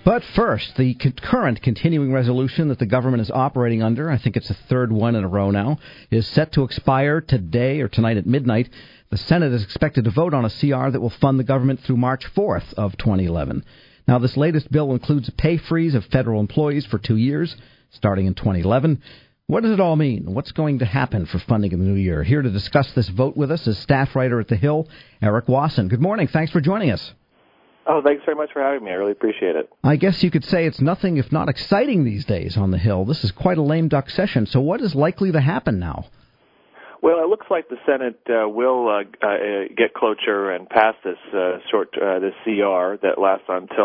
But first, the current continuing resolution that the government is operating under, I think it's the third one in a row now, is set to expire today or tonight at midnight. The Senate is expected to vote on a CR that will fund the government through March 4th of 2011. Now, this latest bill includes a pay freeze of federal employees for 2 years, starting in 2011. What does it all mean? What's going to happen for funding in the new year? Here to discuss this vote with us is staff writer at The Hill, Eric Wasson. Good morning. Thanks for joining us. Oh, thanks very much for having me. I really appreciate it. I guess you could say it's nothing if not exciting these days on The Hill. This is quite a lame duck session. So what is likely to happen now? Well, it looks like the Senate will get cloture and pass this this CR that lasts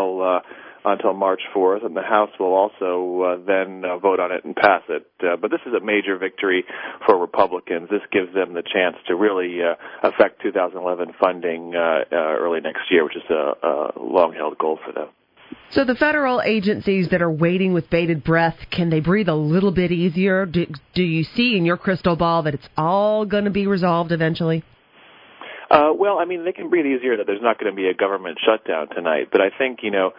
until March 4th, and the House will also then vote on it and pass it. But this is a major victory for Republicans. This gives them the chance to really affect 2011 funding early next year, which is a long-held goal for them. So the federal agencies that are waiting with bated breath, can they breathe a little bit easier? Do you see in your crystal ball that it's all going to be resolved eventually? Well, I mean, they can breathe easier that there's not going to be a government shutdown tonight. But I think,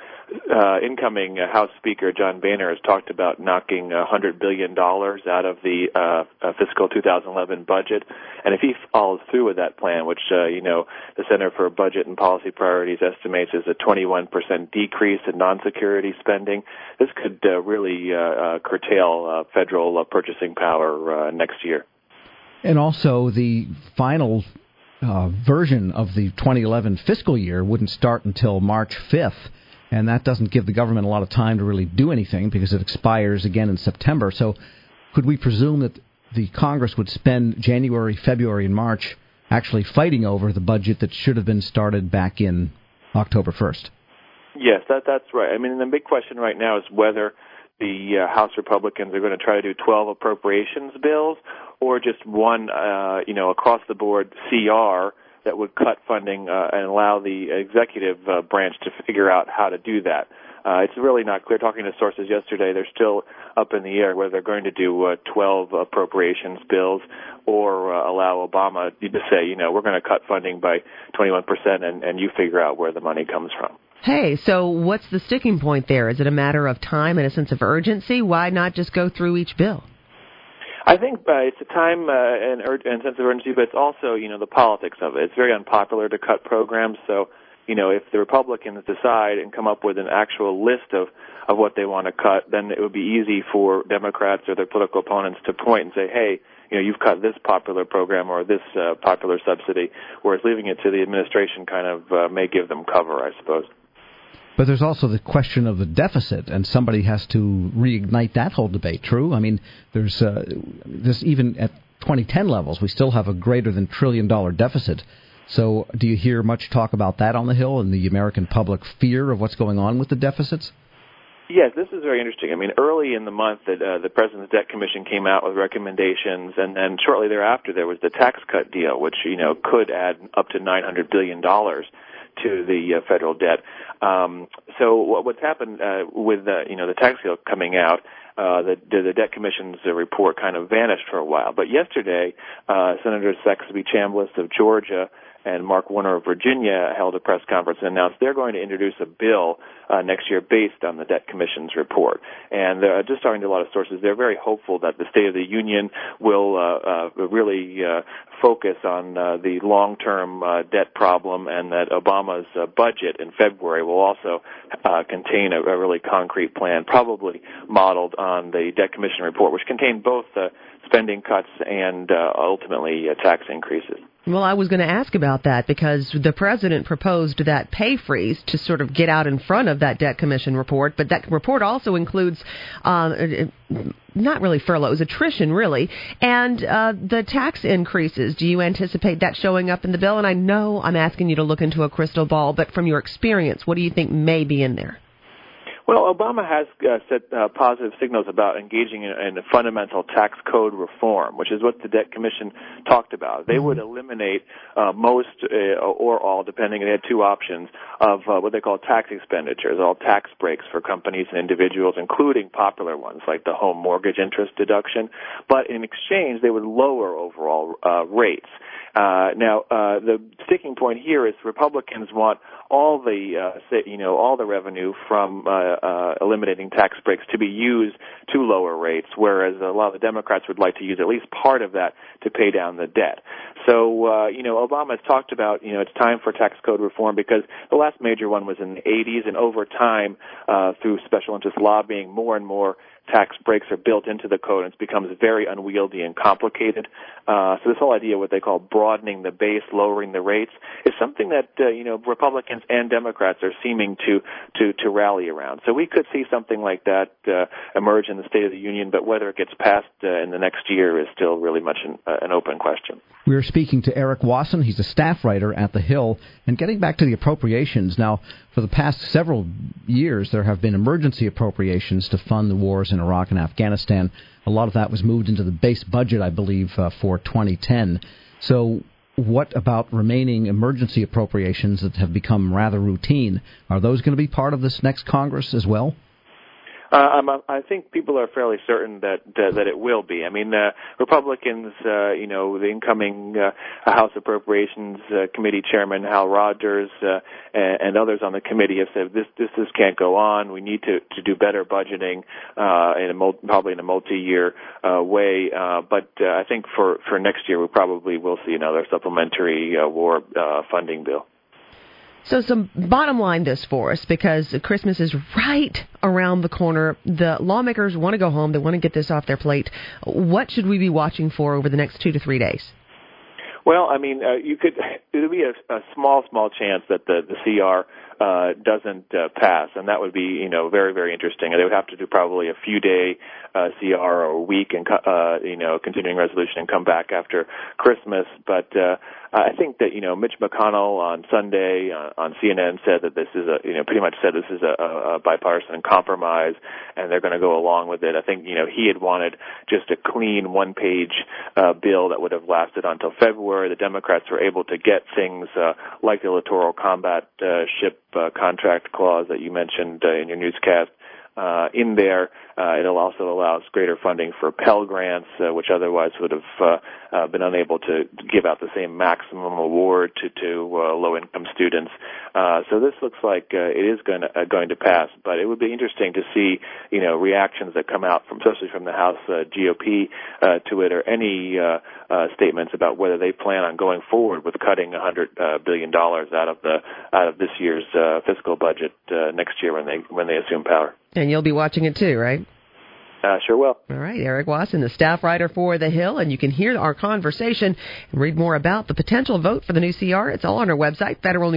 incoming House Speaker John Boehner has talked about knocking $100 billion out of the fiscal 2011 budget. And if he follows through with that plan, which, the Center for Budget and Policy Priorities estimates is a 21% decrease in non-security spending, this could really curtail federal purchasing power next year. And also the final version of the 2011 fiscal year wouldn't start until March 5th, and that doesn't give the government a lot of time to really do anything because it expires again in September. So could we presume that the Congress would spend January, February, and March actually fighting over the budget that should have been started back in October 1st? Yes, that's right. I mean, the big question right now is whether the House Republicans are going to try to do 12 appropriations bills or just one, across-the-board CR that would cut funding and allow the executive branch to figure out how to do that. It's really not clear. Talking to sources yesterday, they're still up in the air whether they're going to do 12 appropriations bills or allow Obama to say, we're going to cut funding by 21% and you figure out where the money comes from. Hey, so what's the sticking point there? Is it a matter of time and a sense of urgency? Why not just go through each bill? I think it's a time and sense of urgency, but it's also, the politics of it. It's very unpopular to cut programs, so, if the Republicans decide and come up with an actual list of what they want to cut, then it would be easy for Democrats or their political opponents to point and say, hey, you've cut this popular program or this popular subsidy, whereas leaving it to the administration kind of may give them cover, I suppose. But there's also the question of the deficit, and somebody has to reignite that whole debate, true? I mean, there's this even at 2010 levels, we still have a greater than $1 trillion deficit. So do you hear much talk about that on the Hill and the American public fear of what's going on with the deficits? Yes, this is very interesting. I mean, early in the month, the President's Debt Commission came out with recommendations, and then shortly thereafter there was the tax cut deal, which, could add up to $900 billion to the federal debt. So what's happened with the tax deal coming out, the Debt Commission's report kind of vanished for a while. But yesterday, Senators Saxby Chambliss of Georgia and Mark Warner of Virginia held a press conference and announced they're going to introduce a bill next year based on the Debt Commission's report. And just talking to a lot of sources, they're very hopeful that the State of the Union will really focus on the long-term debt problem, and that Obama's budget in February will also contain a really concrete plan, probably modeled on the Debt Commission report, which contained both spending cuts and ultimately tax increases. Well, I was going to ask about that because the president proposed that pay freeze to sort of get out in front of that Debt Commission report, but that report also includes not really furloughs, attrition really, and the tax increases. Do you anticipate that showing up in the bill? And I know I'm asking you to look into a crystal ball, but from your experience, what do you think may be in there? Well, Obama has set positive signals about engaging in a fundamental tax code reform, which is what the Debt Commission talked about. They would eliminate most or all, depending, they had two options, of what they call tax expenditures, all tax breaks for companies and individuals, including popular ones like the home mortgage interest deduction. But in exchange, they would lower overall rates. Now, the sticking point here is Republicans want all the revenue from eliminating tax breaks to be used to lower rates, whereas a lot of the Democrats would like to use at least part of that to pay down the debt. So, Obama has talked about, it's time for tax code reform because the last major one was in the 80s, and over time, through special interest lobbying, more and more tax breaks are built into the code, and it becomes very unwieldy and complicated. So this whole idea, what they call broadening the base, lowering the rates, is something that Republicans and Democrats are seeming to rally around. So we could see something like that emerge in the State of the Union, but whether it gets passed in the next year is still really much an open question. We are speaking to Eric Wasson. He's a staff writer at The Hill. And getting back to the appropriations, now, for the past several years, there have been emergency appropriations to fund the wars in Iraq and Afghanistan. A lot of that was moved into the base budget, I believe, for 2010. So what about remaining emergency appropriations that have become rather routine? Are those going to be part of this next Congress as well? I think people are fairly certain that it will be. I mean, Republicans, the incoming House Appropriations Committee Chairman Hal Rogers and others on the committee have said this can't go on. We need to do better budgeting probably in a multi-year way. But I think for next year we probably will see another supplementary war funding bill. So some bottom line this for us, because Christmas is right around the corner. The lawmakers want to go home. They want to get this off their plate. What should we be watching for over the next 2 to 3 days? Well, I mean, there'd be a small chance that the CR doesn't pass, and that would be, very, very interesting. They would have to do probably a few-day CR or a week and, continuing resolution and come back after Christmas. But I think that, Mitch McConnell on Sunday on CNN said that this is pretty much said this is a bipartisan compromise, and they're going to go along with it. I think, he had wanted just a clean one-page bill that would have lasted until February. The Democrats were able to get things like the Littoral Combat Ship contract clause that you mentioned in your newscast in there. It also allows greater funding for Pell Grants, which otherwise would have been unable to give out the same maximum award to low-income students. So this looks like it is going to pass, but it would be interesting to see, reactions that come out especially from the House GOP to it, or any statements about whether they plan on going forward with cutting $100 billion out of this year's fiscal budget next year when they assume power. And you'll be watching it too, right? Sure will. All right, Eric Wasson, the staff writer for The Hill, and you can hear our conversation and read more about the potential vote for the new CR. It's all on our website,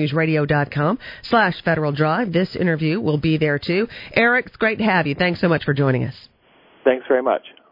federalnewsradio.com/Federal Drive. This interview will be there too. Eric, it's great to have you. Thanks so much for joining us. Thanks very much.